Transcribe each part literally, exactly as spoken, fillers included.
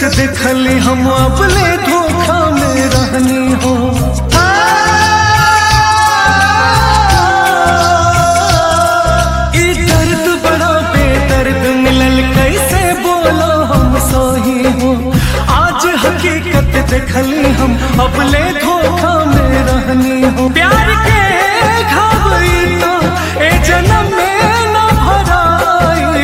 हकीकत देखली हम अपने धोखा में रहनी हो। ई दर्द बड़ा बेदर्द मिलल कैसे बोलो हम सही हो। आज हकीकत देखली हम अपने धोखा में रहनी हो। प्यार के घाव तो ए जन्म में न भराई।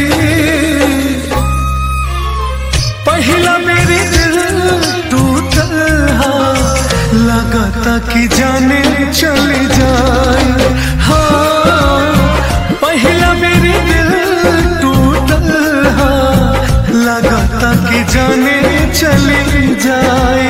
पहला मेरी दिल टूटल हा लगता कि जाने चली जाए। हाँ पहला मेरी दिल टूटल हा लगता कि जाने चली जाए।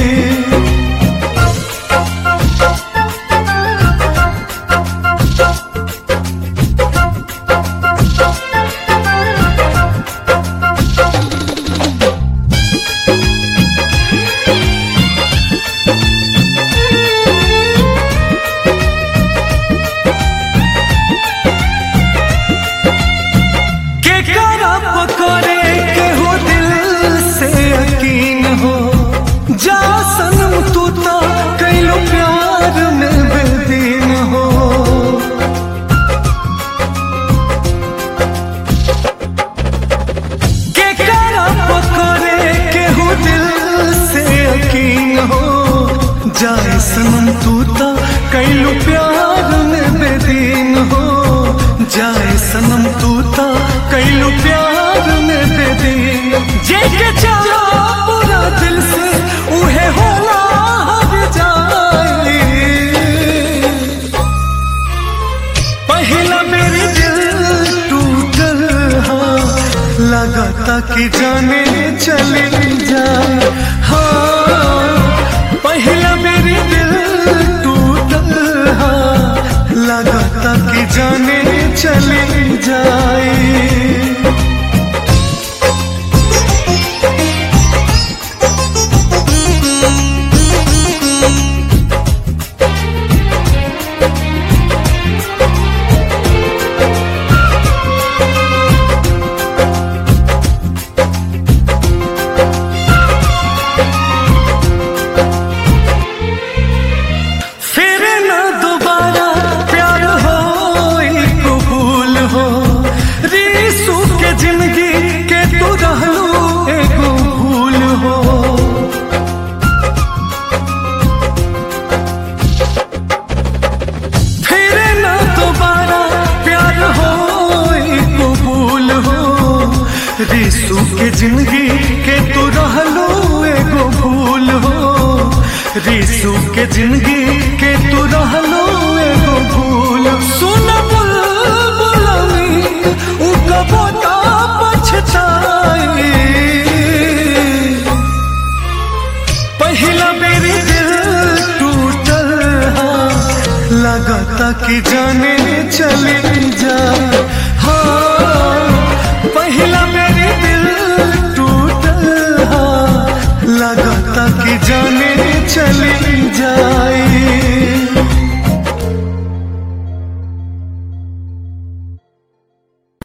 जा सनम तू ता कैलो प्यार में बेदीन हो। के करा पकड़े केहू दिल से यकीन हो। जाए सनम तू ता कैलो प्यार में बेदीन हो। जाए सनम तू ता कैलो प्यार में बेदीन। जे के चलो पूरा दिल से उहे होला हर जाए। पहला मेरी दिल टूटल हा लगता कि जाने चली जाए। हाँ पहला मेरी दिल टूटल हा लगता कि जाने चली जाए। जिंदगी के तू रहलू एगो भूल हो। फिर ना दोबारा प्यार हो एगो भूल हो। रिसू के जिंदगी के तू रहलू एगो भूल हो। रिसू के जिंदगी के तू रहलू एगो भूल। सुन बुलबुलनी उ कबोता पछताई। पहला मेरी दिल टूटल हा लगता कि जाने चली जाए। हाँ